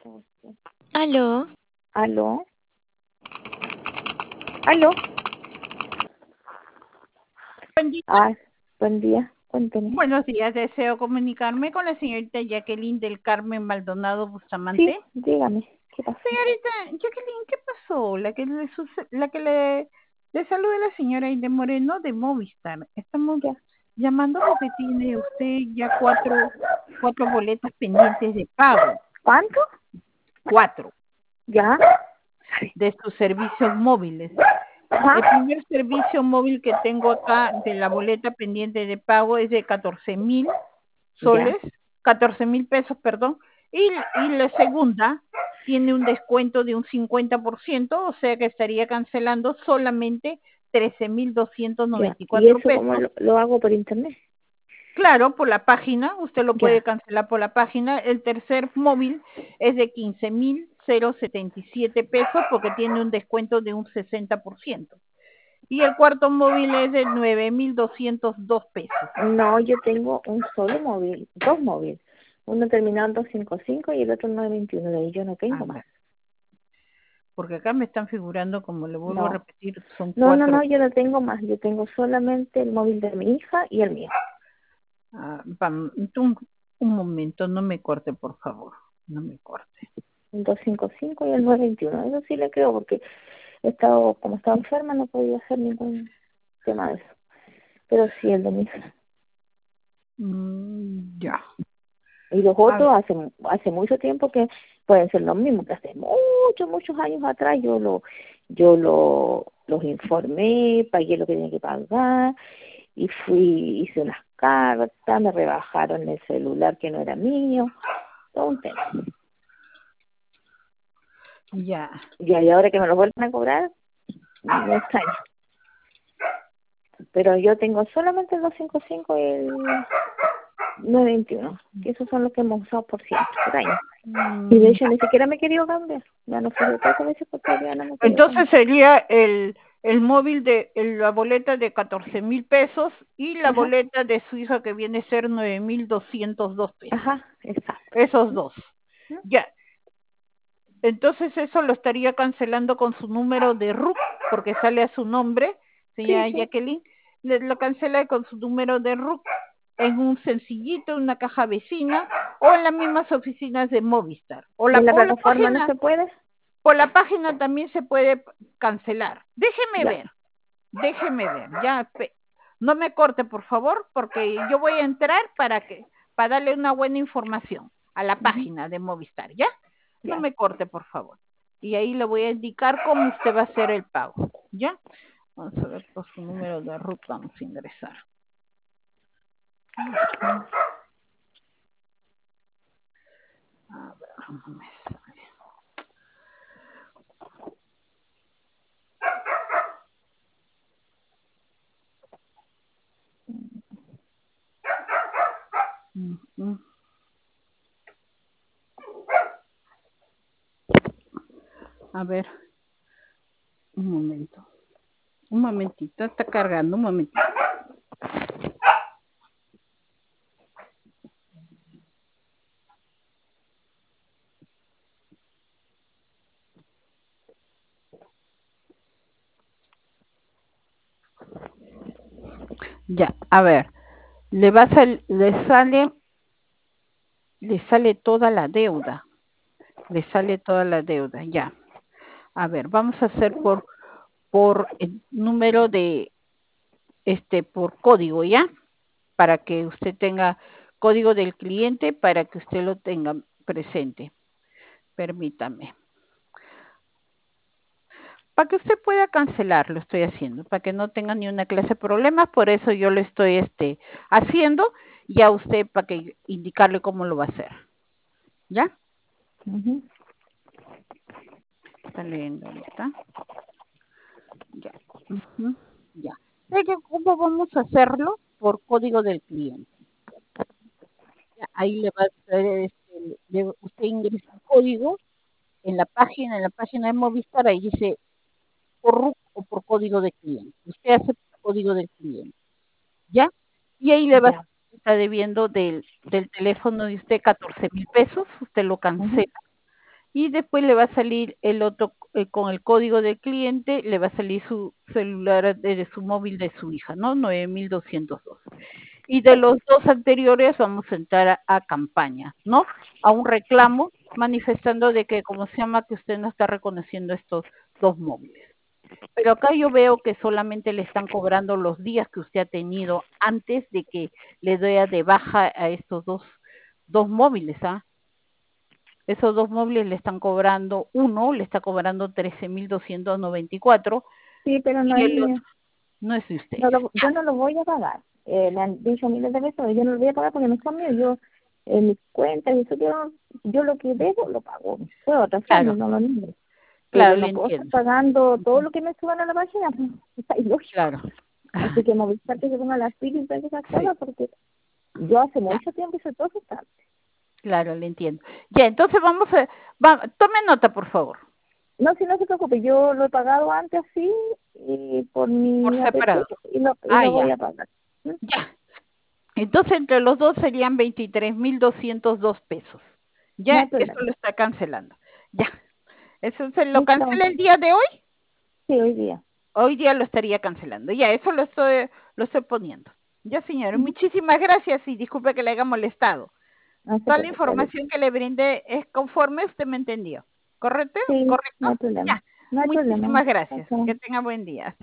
Aló, ¿Aló? ¿Aló? Buen día. Buen día, cuénteme. Buenos días, deseo comunicarme con la señorita Jacqueline del Carmen Maldonado Bustamante. Sí, dígame, ¿qué pasa? Señorita Jacqueline, ¿qué pasó? Le saluda la señora Aide Moreno de Movistar. Estamos Ya. llamando porque tiene usted ya cuatro boletas pendientes de pago. ¿Cuánto? 4 Ya. de sus servicios móviles. Ajá. El primer servicio móvil que tengo acá de la boleta pendiente de pago es de 14,000 soles, 14,000 pesos, perdón, y la segunda tiene un descuento de un 50%, o sea que estaría cancelando solamente Ya. 13,294 ¿Y eso pesos. cómo lo hago por internet? Claro, por la página, usted lo puede Ya. cancelar por la página. El tercer móvil es de 15,077 pesos porque tiene un descuento de un 60%. Y el cuarto móvil es de 9,202 pesos. No, yo tengo un solo móvil, dos móviles. Uno terminado en 255 y el otro en 921. De ahí yo no tengo más. Porque acá me están figurando, como le vuelvo a No. repetir, son No, 4. yo no tengo más. Yo tengo solamente el móvil de mi hija y el mío. Un momento, no me corte, por favor. No me corte. El 255 y el 921. Eso sí le creo porque como estaba enferma, no podía hacer ningún tema de eso. Pero sí, el de mi hija. Ya. Y los otros hace mucho tiempo que pueden ser los mismos, que hace muchos años atrás los informé, pagué lo que tenía que pagar y hice unas cartas, me rebajaron el celular que no era mío, todo un tema. Ya. Y ahora que me lo vuelven a cobrar, me extraña. Pero yo tengo solamente el 255 y el 921, que esos son los que hemos usado por siempre, por años. Y de hecho ni siquiera me he querido cambiar. Me han ofrecido 4 veces porque ya no me he querido Entonces cambiar. sería el móvil la boleta de 14,000 pesos y la Ajá. boleta de su hija que viene a ser 9,202 pesos. Ajá, exacto. Esos dos. ¿No? Ya. Entonces eso lo estaría cancelando con su número de RUC, porque sale a su nombre, señora Sí. Jacqueline. Lo cancela con su número de RUC en un sencillito, una caja vecina o en las mismas oficinas de Movistar. ¿Y en la plataforma no se puede? Por la página también se puede cancelar. Déjeme Ya. ver, ya. No me corte, por favor, porque yo voy a entrar para darle una buena información a la página de Movistar, ¿ya? No Ya. me corte, por favor. Y ahí le voy a indicar cómo usted va a hacer el pago, ¿ya? Vamos a ver por su número de RUT, vamos a ingresar. A ver, no me sale. A ver, un momentito, está cargando, un momentito. Ya, a ver, le sale toda la deuda, ya. A ver, vamos a hacer por el número por código, ¿ya? Para que usted tenga código del cliente, para que usted lo tenga presente. Permítame. Para que usted pueda cancelar, lo estoy haciendo, para que no tenga ni una clase de problemas, por eso yo lo estoy haciendo, ya usted para que indicarle cómo lo va a hacer. ¿Ya? Está leyendo ahorita. Ya. Ya. ¿Cómo vamos a hacerlo? Por código del cliente. Ya, ahí le va a hacer, usted ingresa el código en la página de Movistar, ahí dice por RUC o por código de cliente. Usted hace por código del cliente, ¿ya? Y ahí le va a estar debiendo del teléfono de usted 14,000 pesos, usted lo cancela, y después le va a salir el otro, con el código del cliente, le va a salir su celular de su móvil de su hija, ¿no? 9202. Y de los dos anteriores vamos a entrar a campaña, ¿no? A un reclamo manifestando de que, como se llama, que usted no está reconociendo estos dos móviles. Pero acá yo veo que solamente le están cobrando los días que usted ha tenido antes de que le dé de baja a estos dos móviles, ¿ah? Esos dos móviles le están cobrando, uno le está cobrando 13.294 Sí, pero no y es el mío. otro no es de usted. Yo no lo voy a pagar. Le han dicho miles de veces, pero yo no lo voy a pagar porque no son míos. Yo, en mis cuentas, y eso yo lo que debo lo pago. Puedo atrasarme, Claro, no lo niego. Pero claro, le no puedo estar entiendo. pagando todo lo que me suban a la página, pues, está ilógico. Claro. Así que Movistar que se ponga las pilas y todas esas Sí, cosas, porque yo hace ya, mucho tiempo hice todo eso. claro, le entiendo. Ya, entonces tome nota, por favor, No, si no se preocupe, yo lo he pagado antes así y por por mi app separado. y lo voy Ya, a pagar. ¿Mm? ya. Entonces, entre los dos serían 23.202 pesos. No Ya, hay eso problema. lo está cancelando. Ya, eso se lo Listo. cancela el día de hoy. Sí, hoy día. Hoy día lo estaría cancelando. Ya, eso lo estoy poniendo. Ya, señor, Ujú. muchísimas gracias y disculpe que le haya molestado. No se Toda la preocupe, listo. información que le brindé es conforme usted me entendió. ¿Correcto? Sí, ¿Correcto? no hay problema. Ya. No hay problema. Muchísimas gracias. Chao. Que tenga buen día.